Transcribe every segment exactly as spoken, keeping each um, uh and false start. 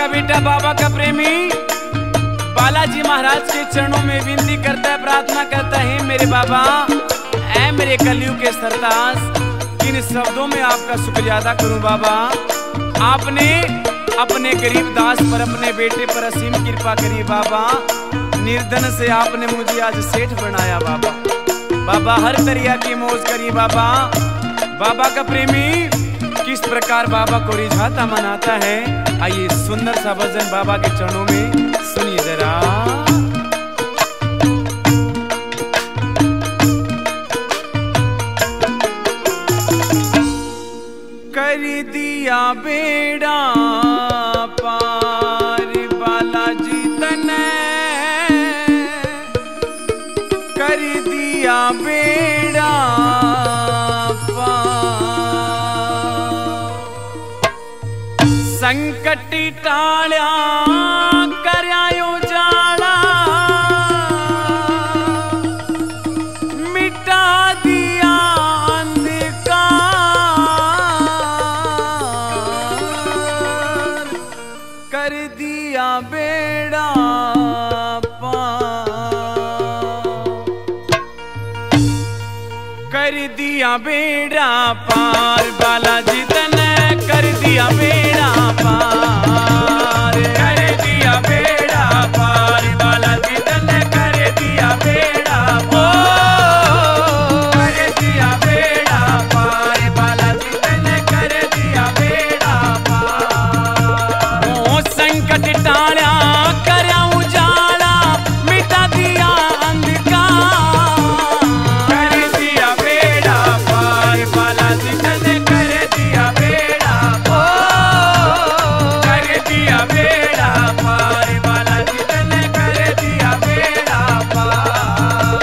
का बेटा, बाबा का प्रेमी बालाजी महाराज के चरणों में विनती करता है, प्रार्थना करता है, मेरे बाबा, ऐ मेरे कलयुग के सरताज, किन शब्दों में आपका शुक्रिया अदा करूं बाबा। आपने अपने गरीब दास पर, अपने बेटे पर असीम कृपा करी बाबा। निर्धन से आपने मुझे आज सेठ बनाया बाबा। बाबा हर तरिया की मौज करी बाबा। बाबा का प्रेमी किस प्रकार बाबा को रिझाता मनाता है, आइए सुंदर सा भजन बाबा के चरणों में सुनिए जरा। कर दिया बेड़ा पार बालाजी तने, कर दिया बेड़ा संकट टाळ्या करायो जाला, मिटा दिया अंधकार, कर दिया बेड़ा पार, कर दिया बेड़ा पार बालाजी तने, कर दिया बेड़ा पार, कर दिया बेड़ा पार बालाजी तने, कर दिया बेड़ा पार, कर दिया बेड़ा पार बालाजी तने, कर दिया बेड़ा पार। ओ संकट टाळ्या करया उजाला, मिटा दिया अंधकार, कर दिया बेड़ा पार बालाजी तने, कर दिया बेड़ा बेड़ा पार बालाजी तने, कर दिया बेड़ा पार।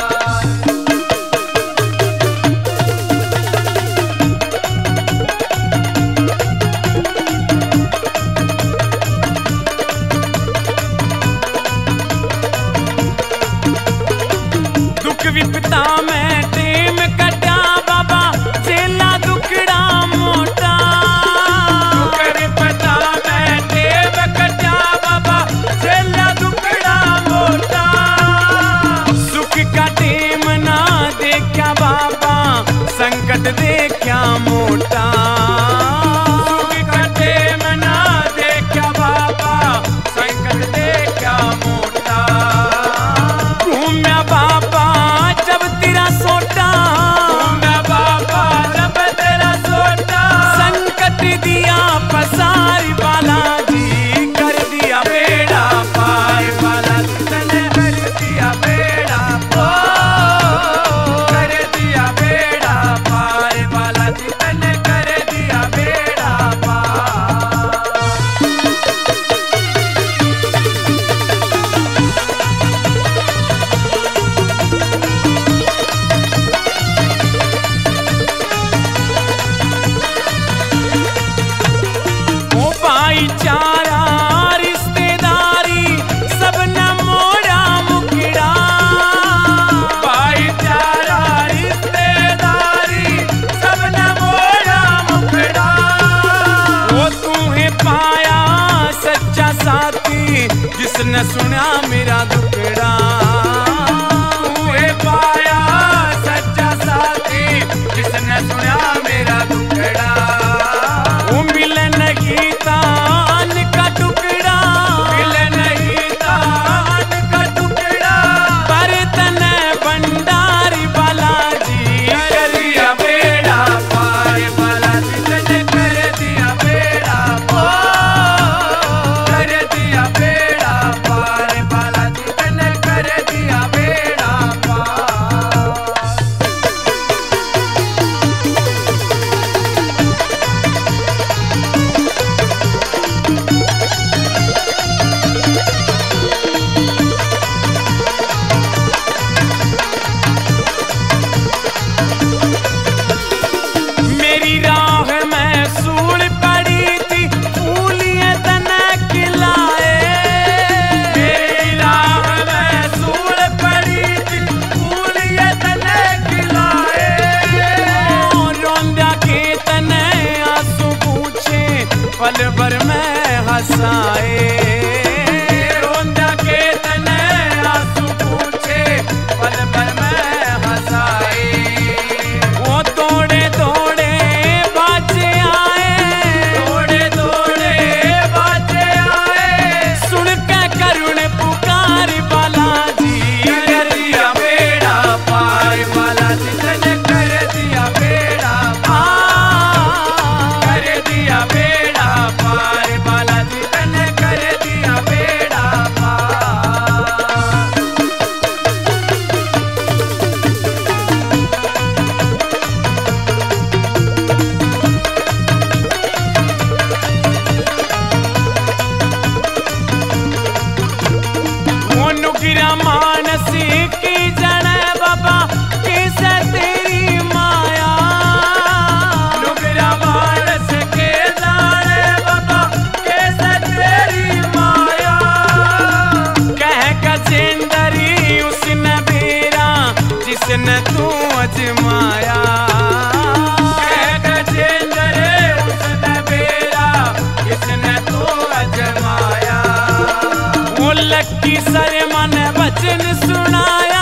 दुख विपता में टेम कटा बाबा, चेला दुखड़ा मोटा, दुख विपता में टेम कटा बाबा, चेला दुखड़ा मोटा, सुख का टेम ना देखा बाबा, संकट देखा मोटा, सुख का टेम ना देखा बाबा, संकट देखा मोटा, घूम्या बाबा जब तेरा सोटा, घूम्या बाबा जब तेरा सोटा, संकट दिया पसार बालाजी, कर दिया बेड़ा पार बालाजी तने, कर दिया बेड़ा पार, कर दिया बेड़ा पार बालाजी तने, कर दिया बेड़ा पार। ओ भाईचारा रिश्तेदारी सब न मोड़ा मुकड़ा, भाईचारा रिश्तेदारी सब न मोड़ा मुकड़ा, वो तूहे पाया सच्चा साथी जिसने सुना मेरा दुखड़ा, तूहे पाया सच्चा साथी जिसने सुना मेरा दुखड़ा, वो मिले नहीं तान का टुकड़ा, मिले नहीं तान का टुकड़ा, पर तने भंडारी बालाजी, कर दिया बेड़ा पार बालाजी तने, कर दिया बेड़ा पार, कर दिया बेड़ा पार बालाजी तने, कर दिया बेड़ा पार। मेरी राह में सूल पड़ी थी, फूलिए तने खिलाए, मेरी राह में सूल पड़ी थी, फूलिए तने खिलाए, रोंदा के तने आंसू पूछे, पल भर में हंसाए। मानस की जने बाबा कैसे तेरी माया। नुगरा मानस के जाने बाबा कैसे तेरी माया। कह गजेंद्री उसने बेरा जिसने तू अजमाया। कह गजेंद्री उसने बेरा जिसने तू अजमाया। वो लक्की सर मन वचन सुनाया।